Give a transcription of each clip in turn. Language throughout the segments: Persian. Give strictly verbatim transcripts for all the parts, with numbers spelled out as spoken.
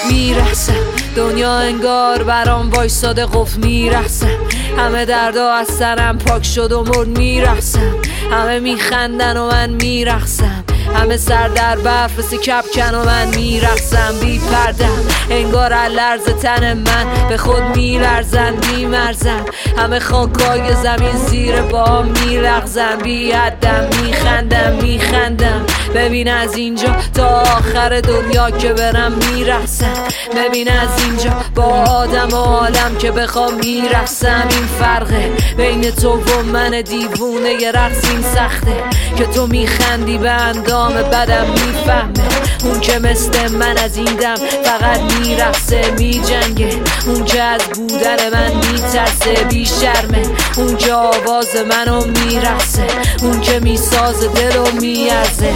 میرقصم، دنیا انگار برام وایساده قفل میرقصم، همه دردا از سرم پاک شد و مرد میرقصم، همه میخندن و من میرقصم، همه سر در برف مثل کپکن و من میرقصم بی پردم، انگار لرز تن من به خود میلرزن بیمرزن، همه خاکای زمین زیر پا میلغزن بی حدم، میخندم میخندم ببین از اینجا تا آخر دنیا که برم میرقصم، ببین از اینجا با آدم و عالم که بخوام میرقصم، این فرقه بین تو و من دیوونه ی رقص این سخته که تو میخندی به اندام بدم میفهمه، اون که مثل من از این دم فقط میرقصه میجنگه، اون که از بودن من میترسه بی شرمه، اون که آواز منو میرقصه، اون که میساز دلو میارزه.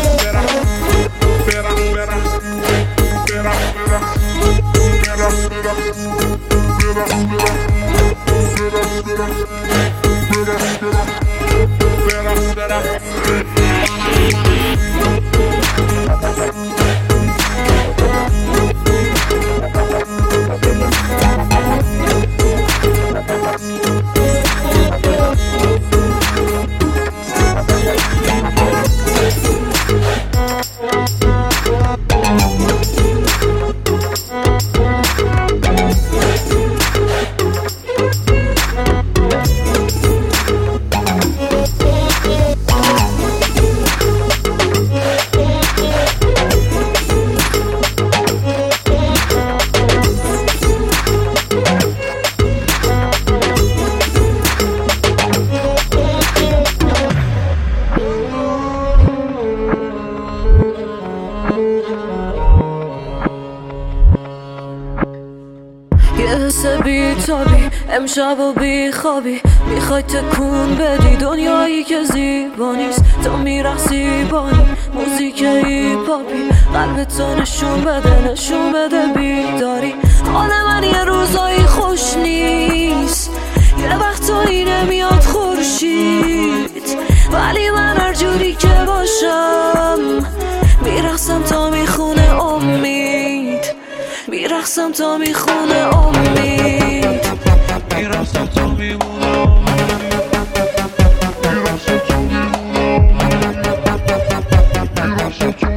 یه حس بی تابی امشب و بی خوابی، میخوای تکون بدی دنیایی که زیبا نیست، تو میرقصی بانی موزیک هیپاپی، قلبتو نشون بده نشون بده بیداری، حال من یه روزایی خوش نیست، یه وقتایی نمیاد خورشید، ولی من هر جوری که باشم میرقصم تا میخونه امید، میرقصم تا میخونه امید، میرقصم تا میمونه امید، میرقصم تا میمونه امید، میرقصم تا